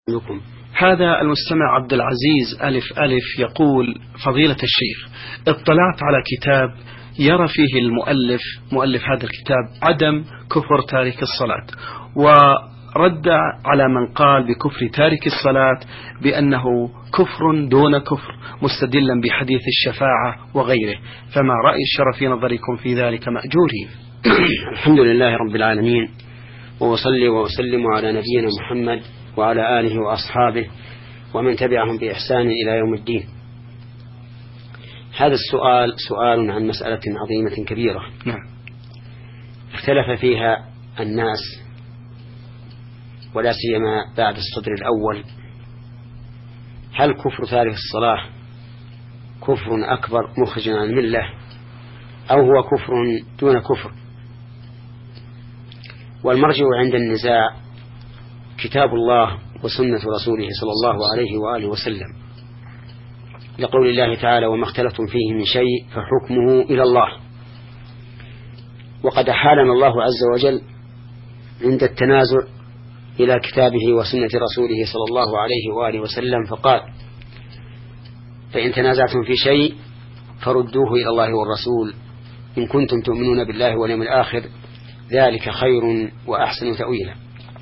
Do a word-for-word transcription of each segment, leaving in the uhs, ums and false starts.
لكم. هذا المستمع عبد العزيز ألف ألف يقول: فضيلة الشيخ، اطلعت على كتاب يرى فيه المؤلف مؤلف هذا الكتاب عدم كفر تارك الصلاة، ورد على من قال بكفر تارك الصلاة بأنه كفر دون كفر، مستدلا بحديث الشفاعة وغيره، فما رأي الشرع في نظركم في ذلك مأجورين؟ الحمد لله رب العالمين، وأصلي وأسلم على نبينا محمد وعلى آله وأصحابه ومن تبعهم بإحسان إلى يوم الدين. هذا السؤال سؤال عن مسألة عظيمة كبيرة نعم. اختلف فيها الناس، ولا سيما بعد الصدر الأول: هل كفر تارك الصلاة كفر أكبر مخرج عن الملة، أو هو كفر دون كفر؟ والمرجع عند النزاع كتاب الله وسنة رسوله صلى الله عليه وآله وسلم، لقول الله تعالى: وما اختلفتم فيه من شيء فحكمه إلى الله. وقد أحالنا الله عز وجل عند التنازع إلى كتابه وسنة رسوله صلى الله عليه وآله وسلم فقال: فإن تنازعتم في شيء فردوه إلى الله والرسول إن كنتم تؤمنون بالله واليوم الآخر، ذلك خير وأحسن تأويلا.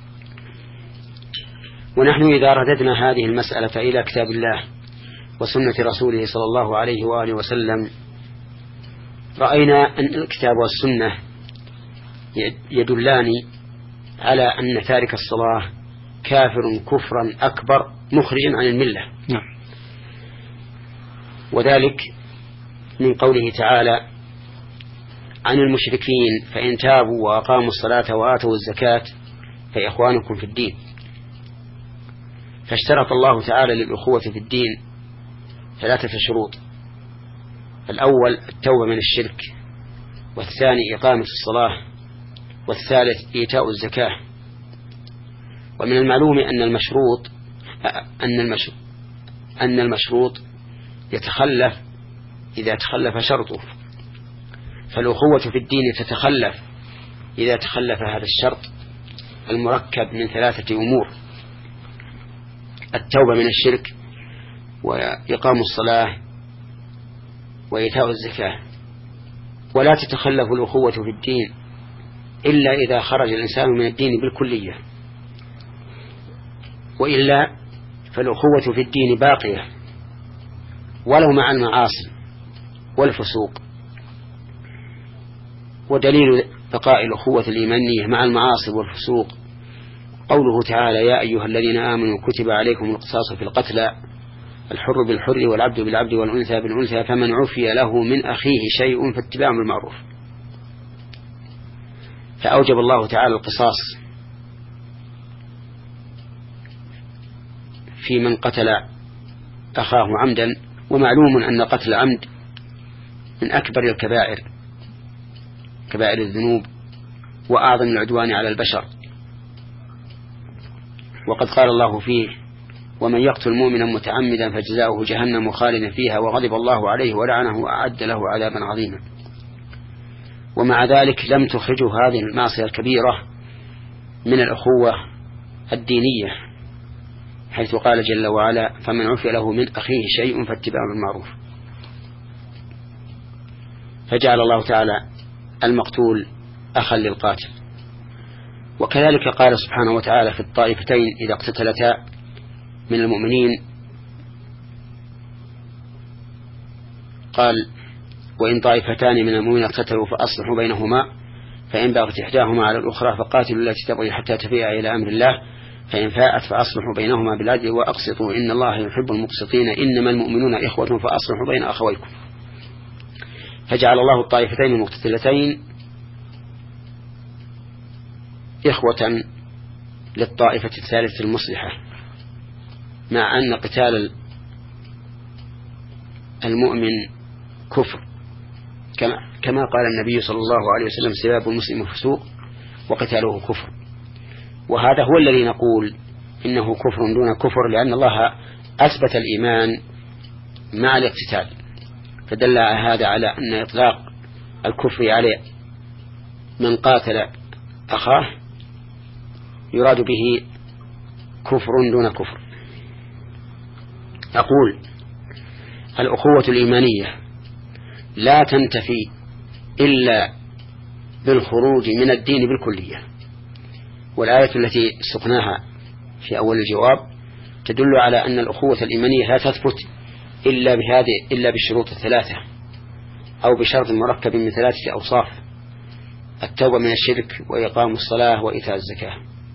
ونحن إذا رددنا هذه المسألة إلى كتاب الله وسنة رسوله صلى الله عليه وآله وسلم، رأينا أن الكتاب والسنة يدلان على أن تارك الصلاة كافر كفرا أكبر مخرجا عن الملة. نعم. وذلك من قوله تعالى عن المشركين: فإن تابوا وأقاموا الصلاة وآتوا الزكاة فإخوانكم في الدين. فاشترط الله تعالى للأخوة في الدين ثلاثة شروط: الأول التوبة من الشرك، والثاني إقامة الصلاة، والثالث إيتاء الزكاة. ومن المعلوم أن المشروط أن المشروط, أن المشروط يتخلف إذا تخلف شرطه، فالأخوة في الدين تتخلف إذا تخلف هذا الشرط المركب من ثلاثة أمور: التوبة من الشرك، وإقام الصلاة، وإيتاء الزكاة. ولا تتخلف الأخوة في الدين إلا إذا خرج الإنسان من الدين بالكلية، وإلا فالأخوة في الدين باقية ولو مع المعاصي والفسوق. ودليل بقاء الأخوة الإيمانية مع المعاصي والفسوق قوله تعالى: يا أيها الذين آمنوا كتب عليكم القصاص في القتلى، الحر بالحر والعبد بالعبد والأنثى بالأنثى، فمن عفي له من أخيه شيء فاتباع بالمعروف. فأوجب الله تعالى القصاص في من قتل أخاه عمدا، ومعلوم أن قتل عمد من أكبر الكبائر كبائر الذنوب وأعظم العدوان على البشر. وقد قال الله فيه: ومن يقتل مؤمنا متعمدا فجزاؤه جهنم خالدا فيها وغضب الله عليه ولعنه وأعد له عذابا عظيما. ومع ذلك لم تخرجه هذه المعصية الكبيرة من الأخوة الدينية، حيث قال جل وعلا: فمن عفي له من أخيه شيء فاتباع بالمعروف. فجعل الله تعالى المقتول أخا للقاتل. وكذلك قال سبحانه وتعالى في الطائفتين إذا اقتتلتا من المؤمنين، قال: وإن طائفتان من المؤمنين اقتتلوا فأصلحوا بينهما، فإن بغت إحداهما على الأخرى فقاتلوا التي تبغي حتى تفيء إلى أمر الله، فإن فاءت فأصلحوا بينهما بالعدل وأقسطوا إن الله يحب المقسطين، إنما المؤمنون إخوة فأصلحوا بين أخويكم. فجعل الله الطائفتين المقتتلتين إخوة للطائفة الثالثة المصلحة، مع أن قتال المؤمن كفر، كما كما قال النبي صلى الله عليه وسلم: سباب المسلم فسوق وقتاله كفر. وهذا هو الذي نقول إنه كفر دون كفر، لأن الله أثبت الإيمان مع الاقتتال، فدل هذا على أن إطلاق الكفر عليه من قاتل أخاه يراد به كفر دون كفر. أقول الأخوة الإيمانية لا تنتفي إلا بالخروج من الدين بالكلية، والآية التي سقناها في أول الجواب تدل على أن الأخوة الإيمانية لا تثبت إلا بهذه إلا بالشروط الثلاثة، أو بشرط مركب من ثلاثة أوصاف: التوبة من الشرك، وإقام الصلاة، وإيتاء الزكاة.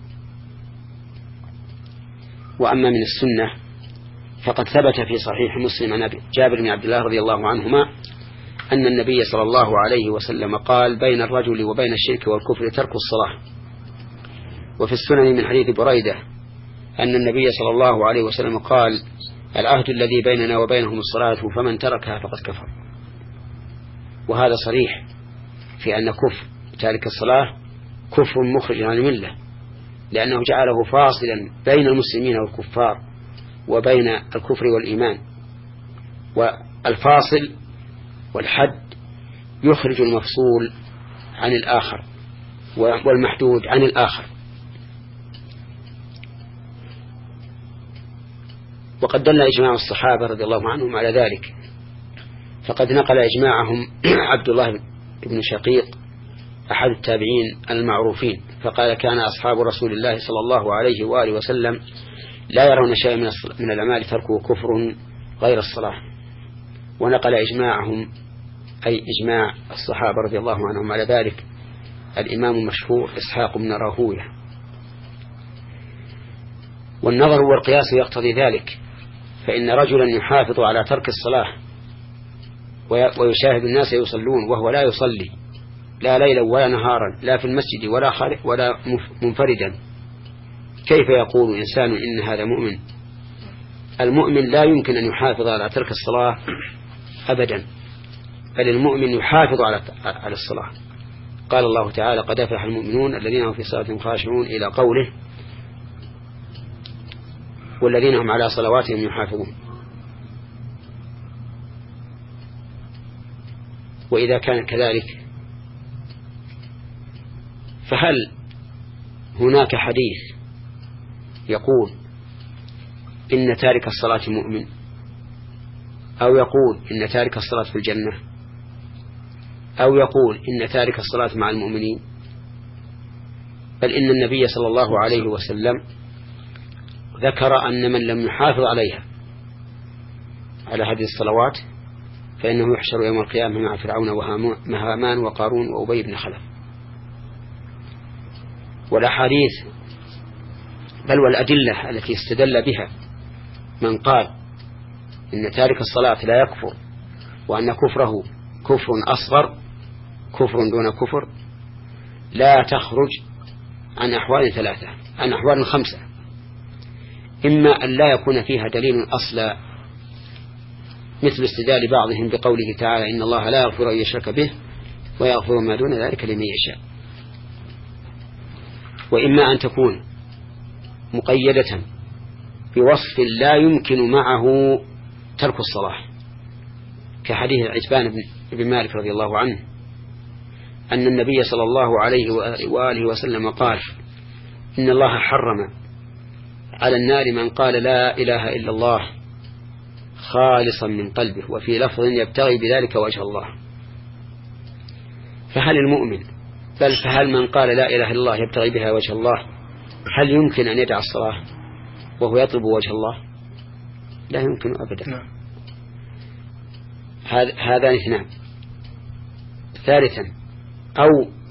وأما من السنة فقد ثبت في صحيح مسلم عن جابر بن عبد الله رضي الله عنهما أن النبي صلى الله عليه وسلم قال: بين الرجل وبين الشرك والكفر ترك الصلاة. وفي السنن من حديث بريدة أن النبي صلى الله عليه وسلم قال: العهد الذي بيننا وبينهم الصلاة، فمن تركها فقد كفر. وهذا صريح في أن كفر تارك الصلاة كفر مخرج عن الملة، لأنه جعله فاصلا بين المسلمين والكفار وبين الكفر والإيمان، والفاصل والحد يخرج المفصول عن الآخر والمحدود عن الآخر. وقد دل إجماع الصحابة رضي الله عنهم على ذلك، فقد نقل إجماعهم عبد الله بن شقيق أحد التابعين المعروفين، فقال: كان أصحاب رسول الله صلى الله عليه وآله وسلم لا يرون شيئا من الأعمال تركه كفر غير الصلاة. ونقل إجماعهم أي إجماع الصحابة رضي الله عنهم على ذلك الإمام المشهور إسحاق بن راهويه. والنظر والقياس يقتضي ذلك، فإن رجلا يحافظ على ترك الصلاة ويشاهد الناس يصلون وهو لا يصلي لا ليلا ولا نهارا، لا في المسجد ولا خارج ولا منفردا، كيف يقول إنسان إن هذا مؤمن؟ المؤمن لا يمكن أن يحافظ على ترك الصلاة أبدا، بل المؤمن يحافظ على على الصلاة. قال الله تعالى: قد أفلح المؤمنون الذين هم في صلاتهم خاشعون، إلى قوله: والذين هم على صلواتهم يحافظون. وإذا كان كذلك فهل هناك حديث يقول إن تارك الصلاة مؤمن، أو يقول إن تارك الصلاة في الجنة، أو يقول إن تارك الصلاة مع المؤمنين؟ بل إن النبي صلى الله عليه وسلم ذكر أن من لم يحافظ عليها على هذه الصلوات فإنه يحشر يوم القيامة مع فرعون وهامان وقارون وأبي بن خلف. والأحاديث بل والأدلة التي استدل بها من قال إن تارك الصلاة لا يكفر، وأن كفره كفر أصغر كفر دون كفر، لا تخرج عن أحوال ثلاثة عن أحوال خمسة: إما أن لا يكون فيها دليل أصلا، مثل استدلال بعضهم بقوله تعالى: إن الله لا يغفر أن يشرك به ويغفر ما دون ذلك لمن يشاء، وإما أن تكون مقيدة بوصف لا يمكن معه ترك الصلاة، كحديث عتبان بن مالك رضي الله عنه أن النبي صلى الله عليه وآله وسلم قال: إن الله حرم على النار من قال لا إله إلا الله خالصا من قلبه، وفي لفظ يبتغي بذلك وجه الله. فهل المؤمن بل فهل من قال لا إله إلا الله يبتغي بها وجه الله هل يمكن أن يدع الصلاة وهو يطلب وجه الله؟ لا يمكن أبدا. هذان اثنان. ثالثا أو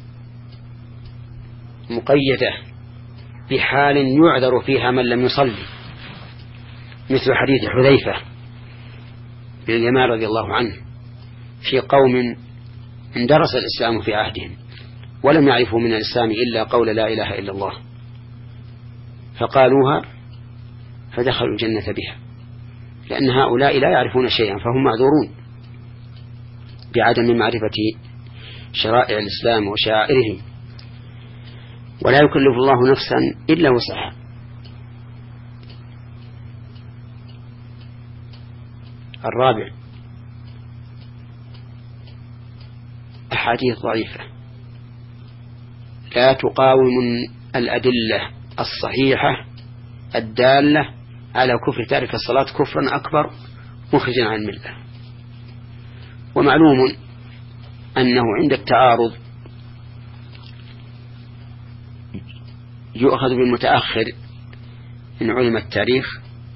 مقيدة بحال يعذر فيها من لم يصلي، مثل حديث حذيفة بن اليمان رضي الله عنه في قوم اندرس الإسلام في عهدهم ولم يعرفوا من الإسلام إلا قول لا إله إلا الله، فقالوها فدخلوا الجنة بها، لأن هؤلاء لا يعرفون شيئا فهم معذورون بعدم معرفة شرائع الإسلام وشعائره، ولا يكلف الله نفسا إلا وسعها. الرابع أحاديث ضعيفة لا تقاوم الأدلة الصحيحة الدالة على كفر تارك الصلاة كفرا أكبر مخرجا عن الملة. ومعلوم أنه عند التعارض يؤخذ بالمتأخر إن علم التاريخ،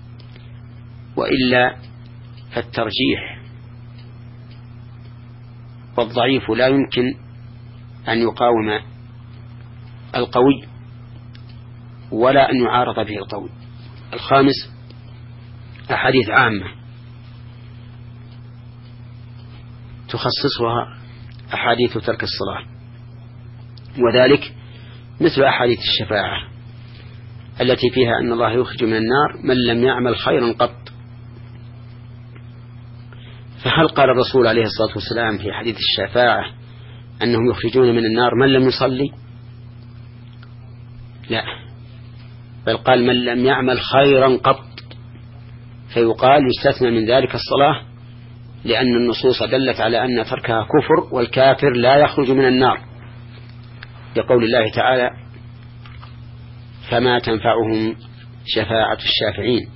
وإلا فالترجيح والضعيف لا يمكن أن يقاوم القوي ولا أن يعارض به القوي. الخامس أحاديث عامة تخصصها أحاديث ترك الصلاة، وذلك مثل أحاديث الشفاعة التي فيها أن الله يخرج من النار من لم يعمل خيرا قط. فهل قال الرسول عليه الصلاة والسلام في حديث الشفاعة أنهم يخرجون من النار من لم يصلي؟ لا، بل قال من لم يعمل خيرا قط، فيقال يستثنى من ذلك الصلاة، لأن النصوص دلت على أن تركها كفر، والكافر لا يخرج من النار، لقول الله تعالى فما تنفعهم شفاعة الشافعين.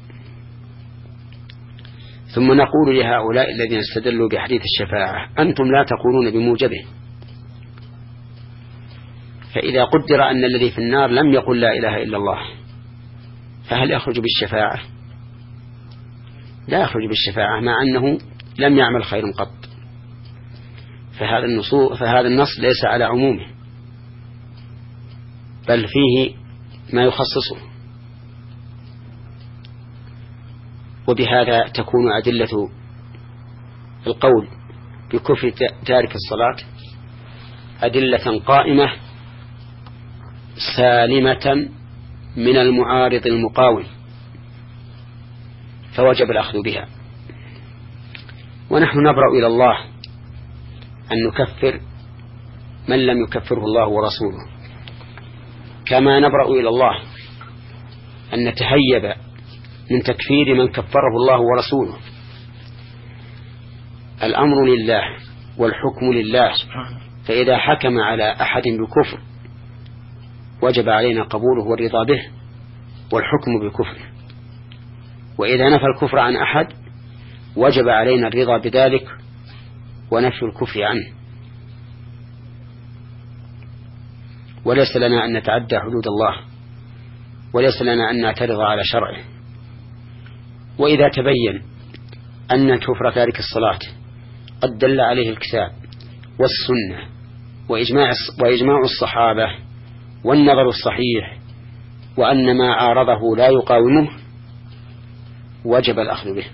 ثم نقول لهؤلاء الذين استدلوا بحديث الشفاعة أنتم لا تقولون بموجبه، فإذا قدر أن الذي في النار لم يقل لا إله إلا الله فهل يخرج بالشفاعة؟ لا يخرج بالشفاعة مع أنه لم يعمل خير قط. فهذا النص فهذا النص ليس على عمومه، بل فيه ما يخصصه. وبهذا تكون أدلة القول بكفر تارك الصلاة أدلة قائمة سالمة من المعارض المقاوم، فوجب الأخذ بها. ونحن نبرأ إلى الله أن نكفر من لم يكفره الله ورسوله، كما نبرأ إلى الله أن نتهيب من تكفير من كفره الله ورسوله. الأمر لله والحكم لله، فإذا حكم على أحد بكفر وجب علينا قبوله والرضا به والحكم بكفره، وإذا نفى الكفر عن أحد وجب علينا الرضا بذلك ونفي الكفر عنه. وليس لنا أن نتعدى حدود الله، وليس لنا أن نعترض على شرعه. وإذا تبين أن كفر تارك الصلاة قد دل عليه الكتاب والسنة وإجماع, وإجماع الصحابة والنظر الصحيح، وأن ما عارضه لا يقاومه، وجب الأخذ به.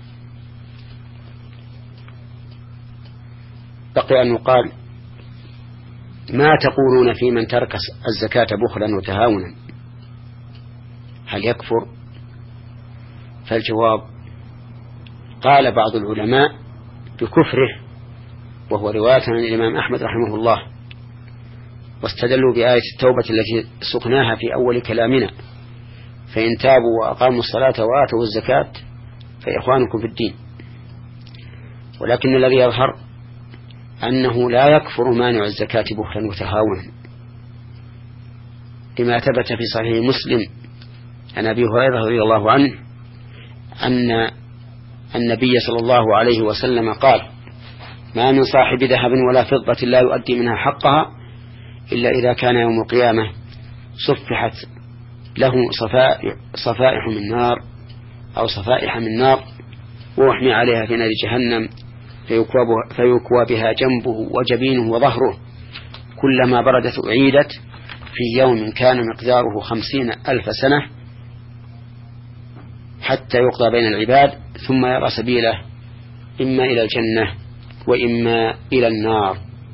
بقي أن يقال ما تقولون في من ترك الزكاة بخلا وتهاونا، هل يكفر؟ فالجواب قال بعض العلماء بكفره، وهو رواية عن الإمام أحمد رحمه الله، واستدلوا بآية التوبة التي سقناها في أول كلامنا: فإن تابوا وأقاموا الصلاة وآتوا الزكاة فإخوانكم في الدين. ولكن الذي يظهر أنه لا يكفر مانع الزكاة بخلا وتهاونا، لما ثبت في صحيح مسلم عن أبي هريرة رضي الله عنه أن النبي صلى الله عليه وسلم قال: ما من صاحب ذهب ولا فضة لا يؤدي منها حقها إلا إذا كان يوم القيامة صفحت له صفائح من نار أو صفائح من نار ووحمي عليها في نار جهنم فيكوى بها جنبه وجبينه وظهره، كلما بردت أعيدت في يوم كان مقداره خمسين ألف سنة حتى يقضى بين العباد، ثم يرى سبيله إما إلى الجنة وإما إلى النار.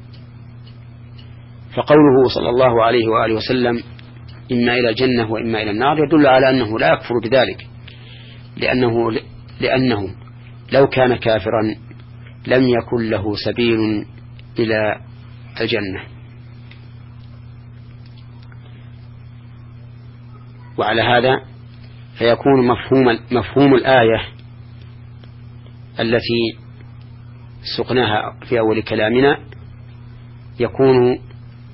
فقوله صلى الله عليه وآله وسلم إما إلى الجنة وإما إلى النار يدل على أنه لا يكفر بذلك، لأنه, لأنه لو كان كافرا لم يكن له سبيل إلى الجنة. وعلى هذا فيكون مفهوم, مفهوم الآية التي سقناها في أول كلامنا يكون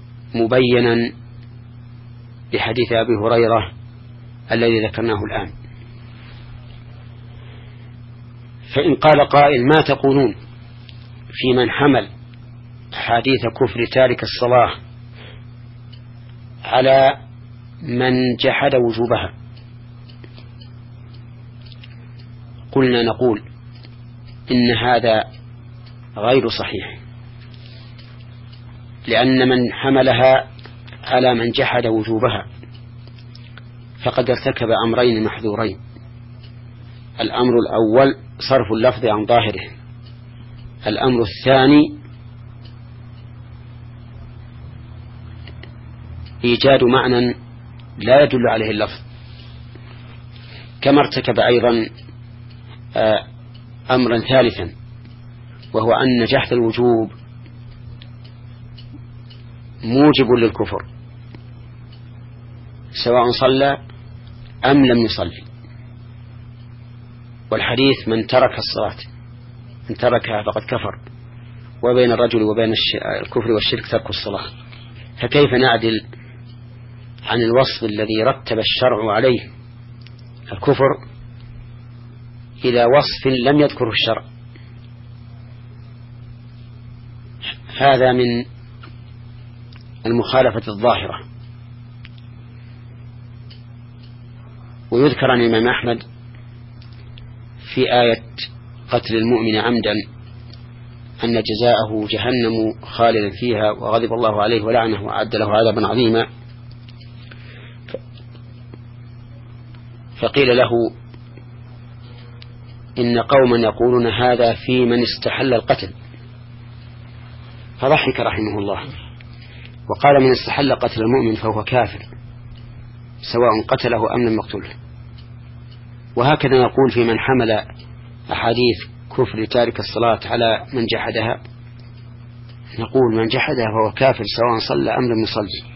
مبينا بحديث أبي هريرة الذي ذكرناه الآن. فإن قال قائل ما تقولون في من حمل حديث كفر تارك الصلاة على من جحد وجوبها؟ قلنا نقول إن هذا غير صحيح، لأن من حملها على من جحد وجوبها فقد ارتكب أمرين محذورين. الأمر الأول صرف اللفظ عن ظاهره، الأمر الثاني إيجاد معنى لا يدل عليه اللفظ. كما ارتكب أيضا أمرا ثالثا، وهو أن جحد الوجوب موجب للكفر سواء صلى أم لم يصلي. والحديث من ترك الصلاة من تركها فقد كفر، وبين الرجل وبين الكفر والشرك ترك الصلاة. فكيف نعدل عن الوصف الذي رتب الشرع عليه الكفر إلى وصف لم يذكره الشرع؟ هذا من المخالفة الظاهرة. ويذكر عن الإمام أحمد في آية قتل المؤمن عمدا أن جزاءه جهنم خالدا فيها وغضب الله عليه ولعنه وأعد له عذابا عظيما، فقيل له إن قوما يقولون هذا في من استحل القتل، فضحك رحمه الله وقال من استحل قتل المؤمن فهو كافر سواء قتله أم لم يقتله. وهكذا نقول في من حمل أحاديث كفر تارك الصلاة على من جحدها، نقول من جحدها فهو كافر سواء صلى أم لم يصلي.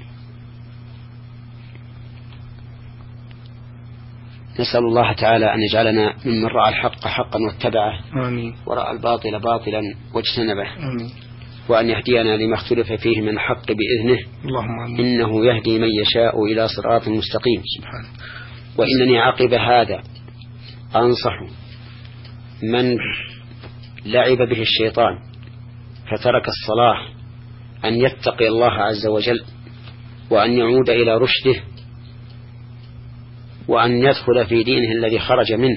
نسأل الله تعالى أن يجعلنا ممن رأى الحق حقا واتبعه، آمين. ورأى الباطل باطلا واجتنبه، آمين. وأن يهدينا لما اختلف فيه من الحق بإذنه، اللهم آمين. إنه يهدي من يشاء إلى صراط مستقيم. سبحانه. وإنني عقب هذا أنصح من لعب به الشيطان فترك الصلاة أن يتقي الله عز وجل، وأن يعود إلى رشده، وأن يدخل في دينه الذي خرج منه،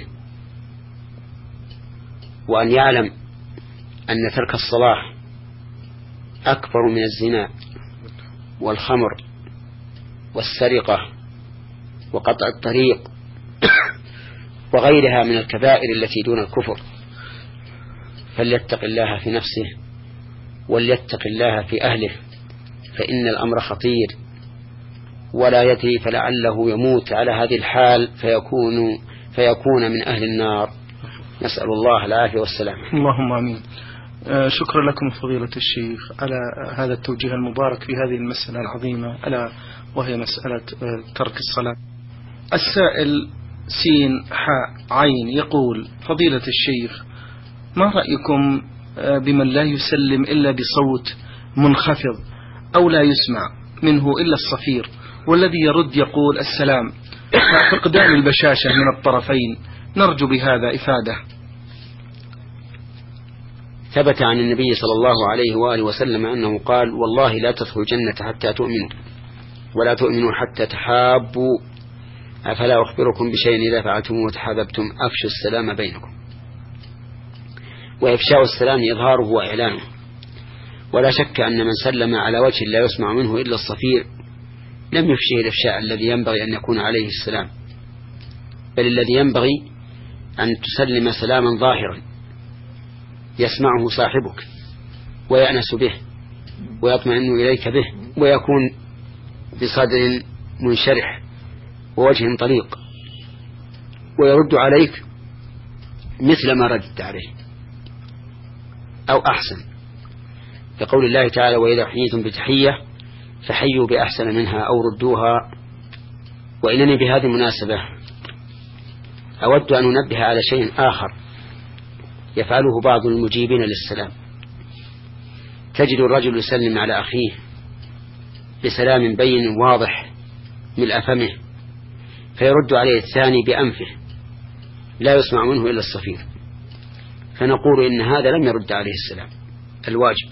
وأن يعلم أن ترك الصلاة أكبر من الزنا والخمر والسرقة وقطع الطريق وغيرها من الكبائر التي دون الكفر. فليتق الله في نفسه وليتق الله في أهله، فإن الأمر خطير ولا يدري، فلعله يموت على هذه الحال فيكون, فيكون من أهل النار. نسأل الله العافية والسلام. اللهم آمين. آه شكرا لكم فضيلة الشيخ على هذا التوجيه المبارك في هذه المسألة العظيمة، ألا وهي مسألة آه ترك الصلاة. السائل سين حاء عين يقول: فضيلة الشيخ، ما رأيكم آه بمن لا يسلم إلا بصوت منخفض أو لا يسمع منه إلا الصفير، والذي يرد يقول السلام، فقدان البشاشة من الطرفين، نرجو بهذا إفادة. ثبت عن النبي صلى الله عليه وآله وسلم أنه قال: والله لا تدخلوا الجنة حتى تؤمنوا، ولا تؤمنوا حتى تحابوا، أفلا أخبركم بشيء إذا فعلتم وتحاببتم أفشوا السلام بينكم. وإفشاء السلام إظهاره وإعلانه. ولا شك أن من سلم على وجه لا يسمع منه إلا الصفير لم يفشه الإفشاء الذي ينبغي أن يكون عليه السلام، بل الذي ينبغي أن تسلم سلاما ظاهرا يسمعه صاحبك ويأنس به ويطمئن إليك به، ويكون بصدر منشرح ووجه طليق، ويرد عليك مثل ما ردت عليه أو أحسن، لقول الله تعالى: وإذا حييتم بتحية فحيوا بأحسن منها أو ردوها. وإنني بهذه المناسبة أود أن أنبه على شيء آخر يفعله بعض المجيبين للسلام. تجد الرجل يسلم على أخيه بسلام بين واضح ملء فمه، فيرد عليه الثاني بأنفه لا يسمع منه إلا الصفير، فنقول إن هذا لم يرد عليه السلام الواجب،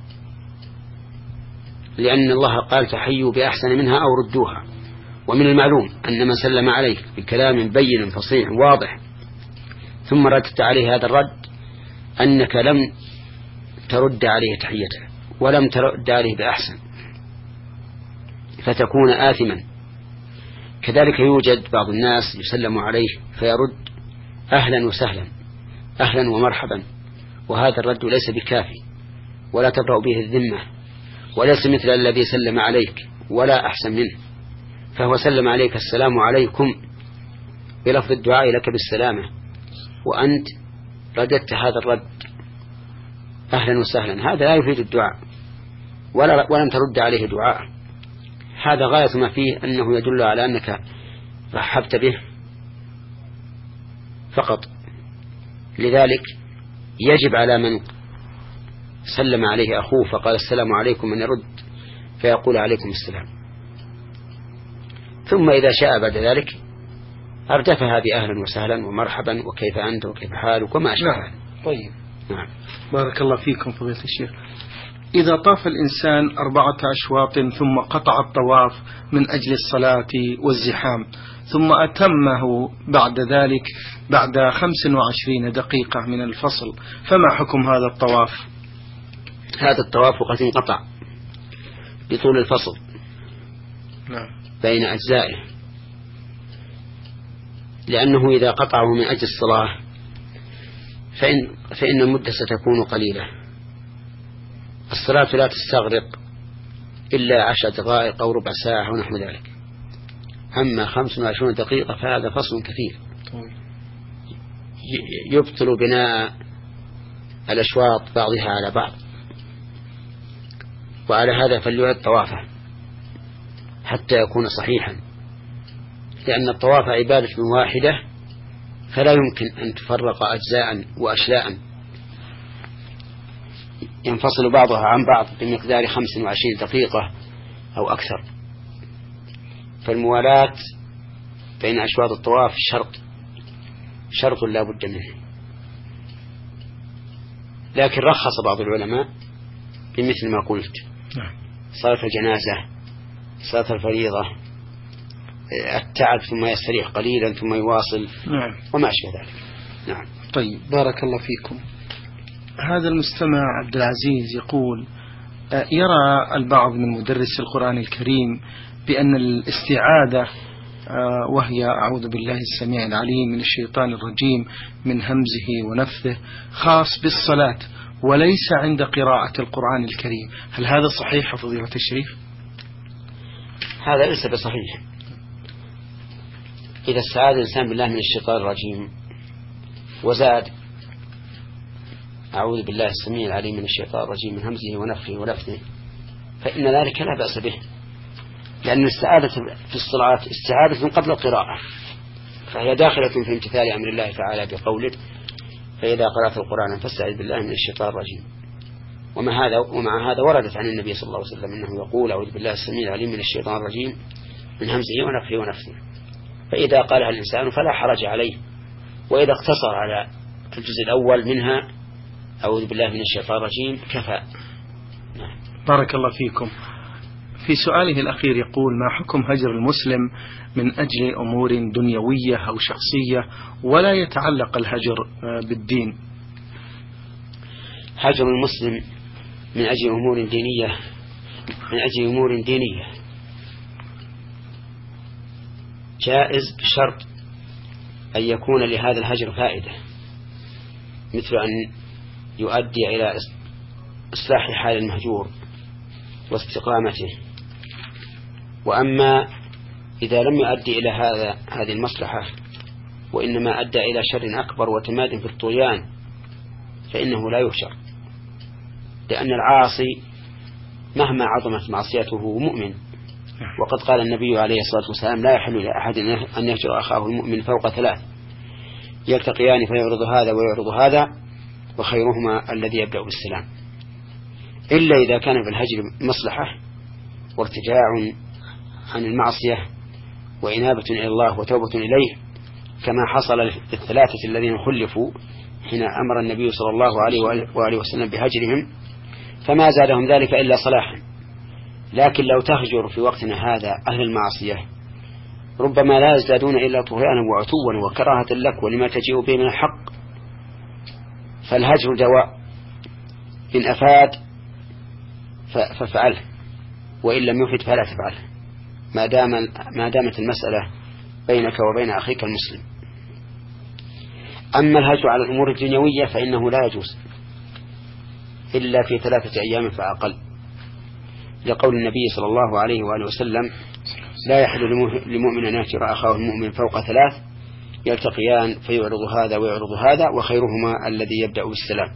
لأن الله قال فحيوا بأحسن منها أو ردوها. ومن المعلوم أن من سلم عليك بكلام بين فصيح واضح ثم ردت عليه هذا الرد أنك لم ترد عليه تحيته ولم ترد عليه بأحسن، فتكون آثما. كذلك يوجد بعض الناس يسلم عليه فيرد أهلا وسهلا، أهلا ومرحبا، وهذا الرد ليس بكافي ولا تبرأ به الذمة، وليس مثل الذي سلم عليك ولا أحسن منه، فهو سلم عليك السلام عليكم بلفظ الدعاء لك بالسلامة، وأنت رددت هذا الرد أهلا وسهلا، هذا لا يفيد الدعاء ولا ولم ترد عليه دعاء. هذا غاية ما فيه أنه يدل على أنك رحبت به فقط. لذلك يجب على من سلم عليه أخوه فقال السلام عليكم أن يرد فيقول عليكم السلام، ثم إذا شاء بعد ذلك أردفها بأهلا وسهلا ومرحبا وكيف أنت وكيف حالك وما أشبه. نعم. طيب. نعم. بارك الله فيكم فضيلة الشيخ. إذا طاف الإنسان أربعة أشواط ثم قطع الطواف من أجل الصلاة والزحام ثم أتمه بعد ذلك بعد خمس وعشرين دقيقة من الفصل، فما حكم هذا الطواف؟ هذا الطواف قد انقطع بطول الفصل نعم. بين أجزائه، لأنه إذا قطعه من أجل الصلاة فإن, فإن المدة ستكون قليلة. الصلاة لا تستغرق إلا عشر دقائق أو ربع ساعة ونحو ذلك، أما خمس وعشرون دقيقة فهذا فصل كثير يبطل بناء الأشواط بعضها على بعض. وعلى هذا فليعد طوافه حتى يكون صحيحا، لأن الطواف عبادة واحدة فلا يمكن أن تفرق أجزاء وأشلاء ينفصل بعضها عن بعض بمقدار خمس وعشرين دقيقة أو أكثر. فالموالاة بين أشواط الطواف شرط شرط لا بد منه. لكن رخص بعض العلماء بمثل ما قلت، صلاة الجنازة، صلاة الفريضة، التعب ثم يستريح قليلا ثم يواصل، نعم. وما أشبه ذلك. نعم. طيب بارك الله فيكم. هذا المستمع عبد العزيز يقول يرى البعض من مدرس القرآن الكريم بأن الاستعاذة وهي أعوذ بالله السميع العليم من الشيطان الرجيم من همزه ونفثه خاص بالصلاة وليس عند قراءة القرآن الكريم، هل هذا صحيح فضيلة الشريف؟ هذا ليس بصحيح. إذا استعاذ الإنسان بالله من الشيطان الرجيم وزاد أعوذ بالله السميع العليم من الشيطان الرجيم من همزه ونفخه ونفثه فإن ذلك لا بأس به، لأن الاستعاذة في الصلاة استعاذة قبل القراءة، فهي داخلة في امتثال أمر الله تعالى بقوله فإذا قرأت القرآن فاستعذ بالله من الشيطان الرجيم. ومع هذا ومع هذا وردت عن النبي صلى الله عليه وسلم أنه يقول أعوذ بالله السميع العليم من الشيطان الرجيم من همزه ونفخه ونفثه، فإذا قالها الإنسان فلا حرج عليه، وإذا اقتصر على الجزء الأول منها أعوذ بالله من الشيطان الرجيم كفى. بارك الله فيكم. في سؤاله الأخير يقول ما حكم هجر المسلم من أجل أمور دنيوية أو شخصية ولا يتعلق الهجر بالدين؟ هجر المسلم من أجل أمور دينية من أجل أمور دينية جائز بشرط أن يكون لهذا الهجر فائدة، مثل أن يؤدي إلى إصلاح حال المهجور واستقامته. وأما إذا لم يؤدي إلى هذا هذه المصلحة وإنما أدى إلى شر أكبر وتماد في الطغيان فإنه لا يهجر، لأن العاصي مهما عظمت معصيته مؤمن، وقد قال النبي عليه الصلاة والسلام لا يحل لأحد أن يهجر أخاه المؤمن فوق ثلاث يلتقيان فيعرض هذا ويعرض هذا وخيرهما الذي يبدأ بالسلام، إلا إذا كان في الهجر مصلحة وارتجاع عن المعصية وإنابة إلى الله وتوبة إليه، كما حصل للثلاثة الذين خلفوا حين أمر النبي صلى الله عليه وآله وسلم بهجرهم، فما زادهم ذلك إلا صلاحا. لكن لو تهجر في وقتنا هذا أهل المعصية ربما لا يزدادون إلا طغيانا وعتوا وكراهة لك ولما تجيء به من الحق. فالهجر دواء، إن أفاد فافعله، وإن لم يفد فلا تفعله، ما دام ما دامت المسألة بينك وبين أخيك المسلم. أما الهجر على الأمور الدنيوية فإنه لا يجوز إلا في ثلاثة أيام فأقل، لقول النبي صلى الله عليه وآله وسلم: لا يحل لمؤمن أن يهجر أخاه المؤمن فوق ثلاث يلتقيان فيعرض هذا ويعرض هذا وخيرهما الذي يبدأ بالسلام.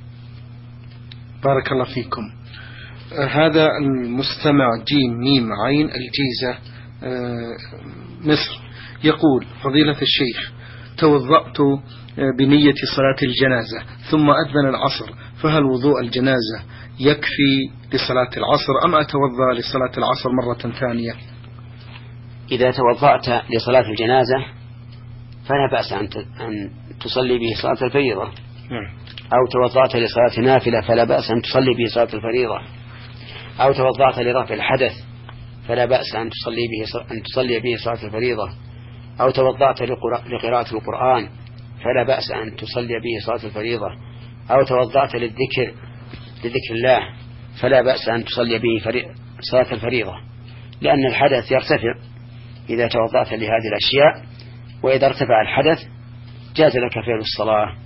بارك الله فيكم. آه هذا المستمع جيم ميم عين الجيزة آه مصر يقول: فضيلة الشيخ، توضأت بنية صلاة الجنازة ثم أذن العصر، فهل وضوء الجنازة يكفي لصلاة العصر أم أتوضأ لصلاة العصر مرة ثانية؟ إذا توضأت لصلاة الجنازة فلا بأس أن تصلي به صلاة الفريضة، أو توضأت لصلاة نافلة فلا بأس أن تصلي به صلاة الفريضة، أو توضأت لرفع الحدث فلا بأس أن تصلي به أن تصلي به صلاة الفريضة، أو توضأت لقراءة القرآن فلا بأس أن تصلي به صلاة الفريضة، أو توضأت للذكر لذكر الله فلا بأس أن تصلي به صلاة الفريضة، لأن الحدث يرتفع إذا توضأت لهذه الأشياء، وإذا ارتفع الحدث جاز لك فعل الصلاة،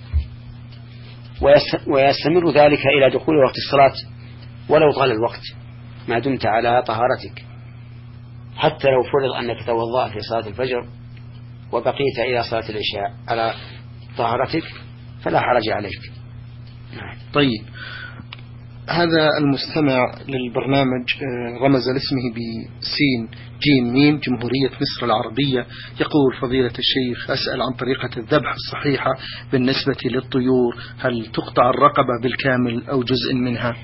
ويستمر ذلك إلى دخول وقت الصلاة ولو طال الوقت ما دمت على طهارتك. حتى لو فرض أنك توضأت في صلاة الفجر وبقيت إلى صلاة العشاء على طهارتك فلا حرج عليك. طيب، هذا المستمع للبرنامج رمز لاسمه بسين جيم ميم جمهورية مصر العربية يقول: فضيلة الشيخ، أسأل عن طريقة الذبح الصحيحة بالنسبة للطيور، هل تقطع الرقبة بالكامل أو جزء منها؟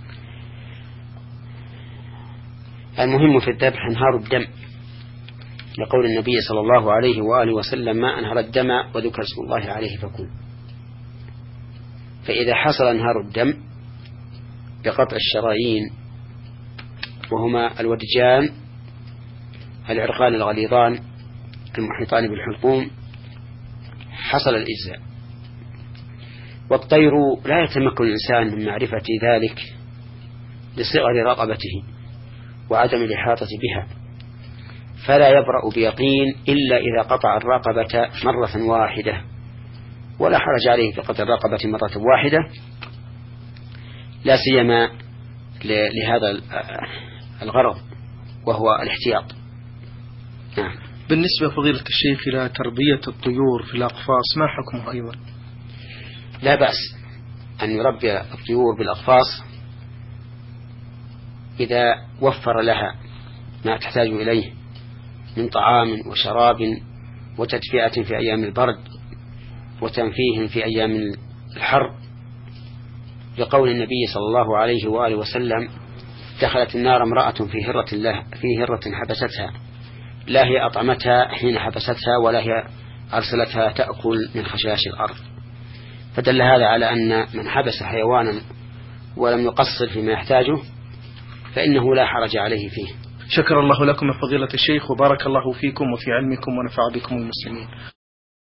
المهم في الذبح انهار الدم، لقول النبي صلى الله عليه وآله وسلم: ما أنهر الدم وذكر اسم الله عليه فكل. فإذا حصل انهار الدم بقطع الشرايين وهما الودجان العرقان الغليظان المحيطان بالحلقوم حصل الإجزاء. والطير لا يتمكن الإنسان من معرفة ذلك لصغر رقبته وعدم الإحاطة بها، فلا يبرأ بيقين إلا إذا قطع الرقبة مرة واحدة، ولا حرج عليه في قطع الرقبة مرة واحدة، لا سيما لهذا الغرض وهو الاحتياط. نعم. بالنسبة فضيلة الشيخ إلى تربية الطيور في الأقفاص، ما حكمه أيضا؟ لا بأس أن يربي الطيور بالأقفاص إذا وفر لها ما تحتاج إليه من طعام وشراب وتدفئة في أيام البرد وتنفيه في أيام الحر، لقول النبي صلى الله عليه وآله وسلم: دخلت النار امرأة في هرة الله في هرة حبستها، لا هي أطعمتها حين حبستها ولا هي أرسلتها تأكل من خشاش الأرض. فدل هذا على أن من حبس حيوانا ولم يقصر فيما يحتاجه فإنه لا حرج عليه فيه. شكر الله لكم يا فضيلة الشيخ، وبارك الله فيكم وفي علمكم ونفع بكم المسلمين.